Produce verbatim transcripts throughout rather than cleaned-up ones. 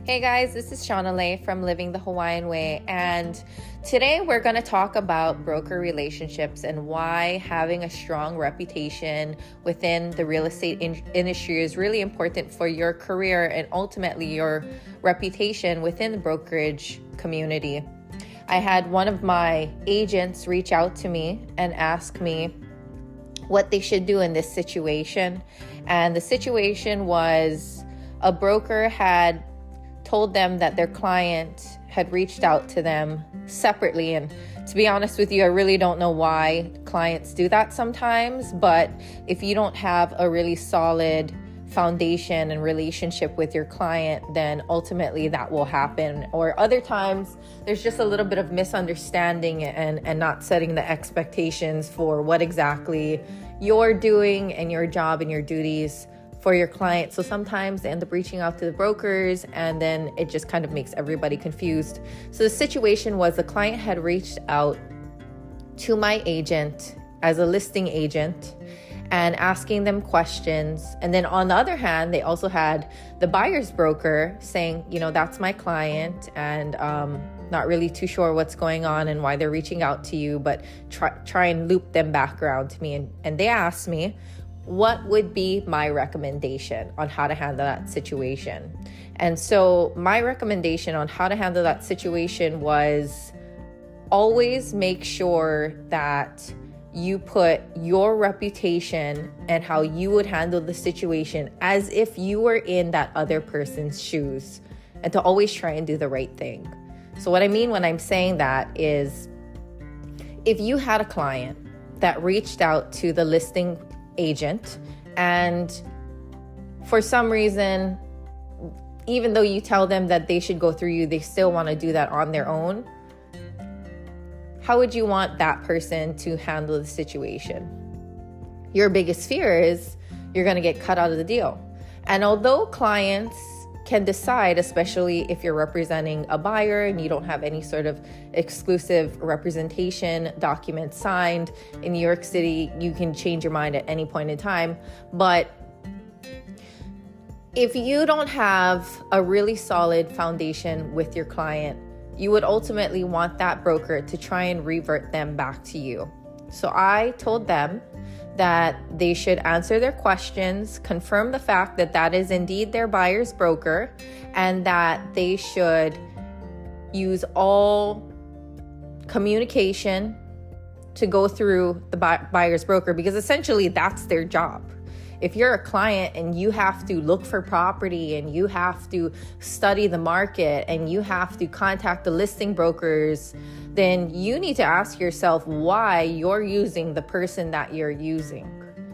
Hey guys, this is Shauna Lay from Living the Hawaiian Way, and today we're going to talk about broker relationships and why having a strong reputation within the real estate in- industry is really important for your career and ultimately your reputation within the brokerage community. I had one of my agents reach out to me and ask me what they should do in this situation, and the situation was a broker had told them that their client had reached out to them separately. And to be honest with you, I really don't know why clients do that sometimes. But if you don't have a really solid foundation and relationship with your client, then ultimately that will happen. Or other times there's just a little bit of misunderstanding and, and not setting the expectations for what exactly you're doing and your job and your duties for your client. So sometimes they end up reaching out to the brokers and then it just kind of makes everybody confused. So the situation was the client had reached out to my agent as a listing agent and asking them questions. And then on the other hand, they also had the buyer's broker saying, you know, that's my client and um, not really too sure what's going on and why they're reaching out to you, but try, try and loop them back around to me. And, and they asked me, what would be my recommendation on how to handle that situation? And so my recommendation on how to handle that situation was always make sure that you put your reputation and how you would handle the situation as if you were in that other person's shoes, and to always try and do the right thing. So what I mean when I'm saying that is, if you had a client that reached out to the listing agent and for some reason, even though you tell them that they should go through you, they still want to do that on their own, how would you want that person to handle the situation? Your biggest fear is you're going to get cut out of the deal. And although clients can decide, especially if you're representing a buyer and you don't have any sort of exclusive representation document signed in New York City, you can change your mind at any point in time. But if you don't have a really solid foundation with your client, you would ultimately want that broker to try and revert them back to you. So I told them that they should answer their questions, confirm the fact that that is indeed their buyer's broker, and that they should use all communication to go through the buy- buyer's broker, because essentially that's their job. If you're a client and you have to look for property and you have to study the market and you have to contact the listing brokers, then you need to ask yourself why you're using the person that you're using.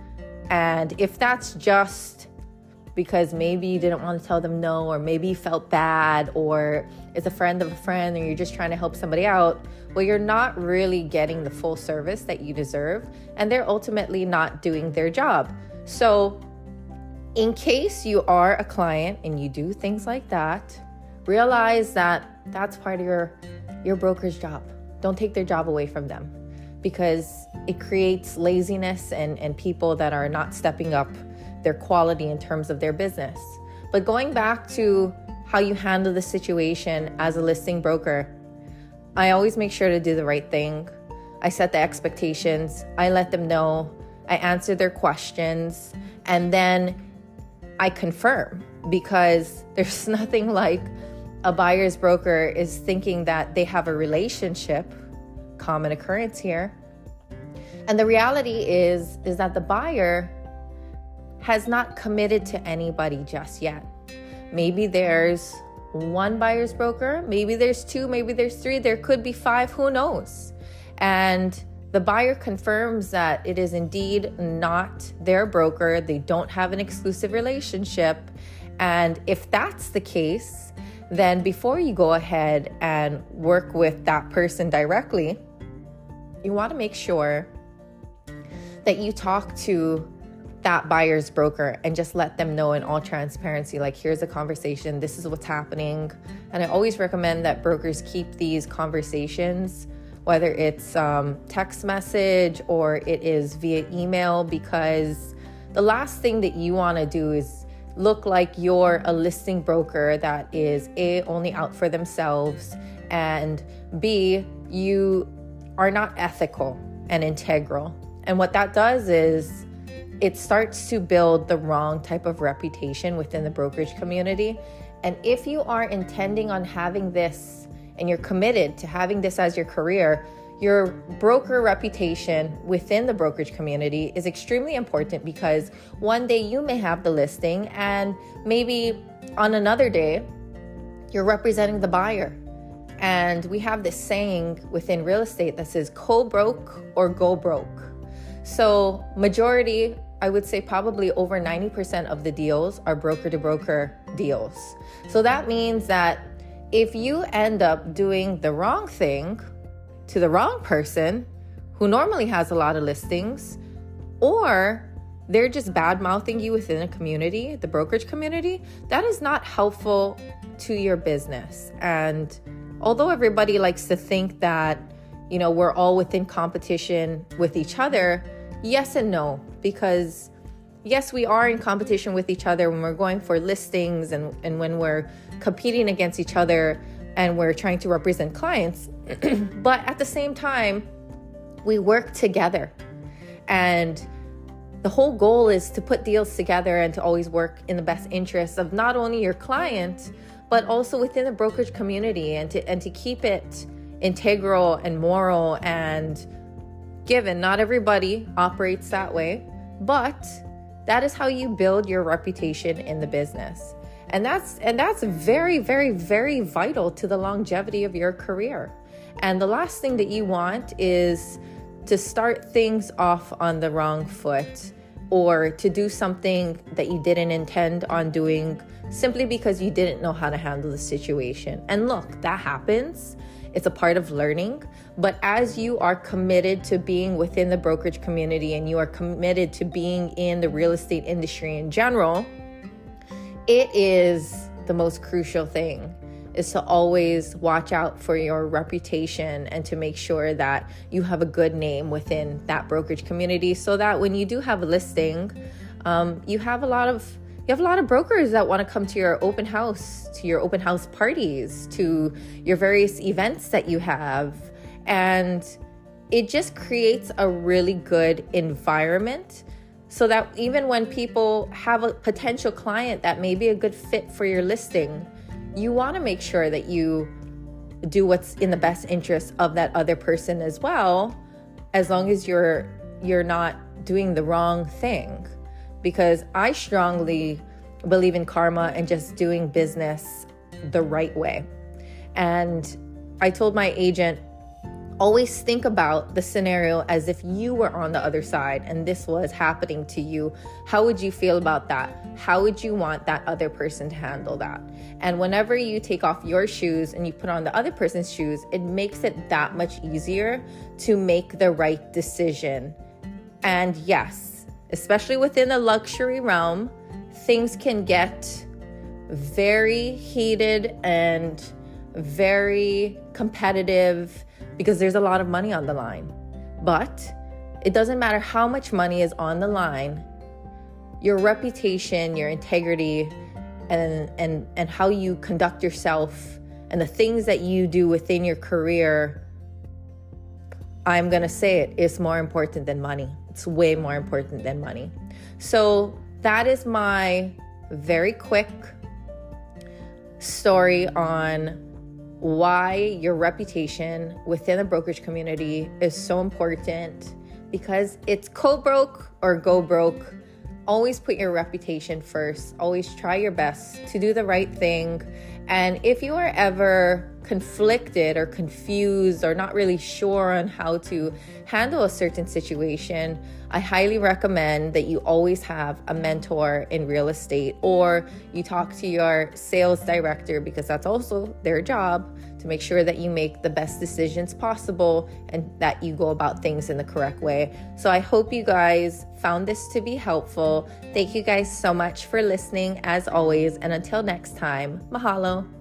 And if that's just because maybe you didn't want to tell them no, or maybe you felt bad, or it's a friend of a friend, or you're just trying to help somebody out, well, you're not really getting the full service that you deserve, and they're ultimately not doing their job. So in case you are a client and you do things like that, realize that that's part of your, your broker's job. Don't take their job away from them, because it creates laziness and, and people that are not stepping up their quality in terms of their business. But going back to how you handle the situation as a listing broker, I always make sure to do the right thing. I set the expectations. I let them know. I answer their questions, and then I confirm, because there's nothing like a buyer's broker is thinking that they have a relationship, common occurrence here. And the reality is, is that the buyer has not committed to anybody just yet. Maybe there's one buyer's broker, maybe there's two, maybe there's three, there could be five, who knows? And the buyer confirms that it is indeed not their broker. They don't have an exclusive relationship. And if that's the case, then before you go ahead and work with that person directly, you want to make sure that you talk to that buyer's broker and just let them know in all transparency, like, here's a conversation, this is what's happening. And I always recommend that brokers keep these conversations, whether it's um, text message or it is via email, because the last thing that you want to do is look like you're a listing broker that is A, only out for themselves, and B, you are not ethical and integral. And what that does is it starts to build the wrong type of reputation within the brokerage community. And if you are intending on having this and you're committed to having this as your career, your broker reputation within the brokerage community is extremely important, because one day you may have the listing and maybe on another day you're representing the buyer. And we have this saying within real estate that says co-broke or go broke. So majority, I would say probably over ninety percent of the deals are broker to broker deals. So that means that if you end up doing the wrong thing to the wrong person who normally has a lot of listings, or they're just bad mouthing you within a community, the brokerage community, that is not helpful to your business. And although everybody likes to think that, you know, we're all within competition with each other, yes and no, because yes, we are in competition with each other when we're going for listings and, and when we're competing against each other and we're trying to represent clients. But at the same time, we work together. And the whole goal is to put deals together and to always work in the best interests of not only your client, but also within the brokerage community, and to and to keep it integral and moral. And given not everybody operates that way, but that is how you build your reputation in the business. And that's and that's very, very, very vital to the longevity of your career. And the last thing that you want is to start things off on the wrong foot, or to do something that you didn't intend on doing simply because you didn't know how to handle the situation. And look, that happens. It's a part of learning. But as you are committed to being within the brokerage community and you are committed to being in the real estate industry in general, it is the most crucial thing, is to always watch out for your reputation and to make sure that you have a good name within that brokerage community, so that when you do have a listing, um, you have a lot of You have a lot of brokers that want to come to your open house, to your open house parties, to your various events that you have. And it just creates a really good environment, so that even when people have a potential client that may be a good fit for your listing, you want to make sure that you do what's in the best interest of that other person as well, as long as you're you're not doing the wrong thing. Because I strongly believe in karma and just doing business the right way. And I told my agent, always think about the scenario as if you were on the other side and this was happening to you. How would you feel about that? How would you want that other person to handle that? And whenever you take off your shoes and you put on the other person's shoes, it makes it that much easier to make the right decision. And yes, especially within the luxury realm, things can get very heated and very competitive because there's a lot of money on the line. But it doesn't matter how much money is on the line, your reputation, your integrity, and and and how you conduct yourself and the things that you do within your career, I'm going to say it, is more important than money. It's way more important than money. So that is my very quick story on why your reputation within the brokerage community is so important, because it's co-broke or go broke. Always put your reputation first. Always try your best to do the right thing. And if you are ever conflicted or confused or not really sure on how to handle a certain situation, I highly recommend that you always have a mentor in real estate, or you talk to your sales director, because that's also their job to make sure that you make the best decisions possible and that you go about things in the correct way. So I hope you guys found this to be helpful. Thank you guys so much for listening as always. And until next time, mahalo.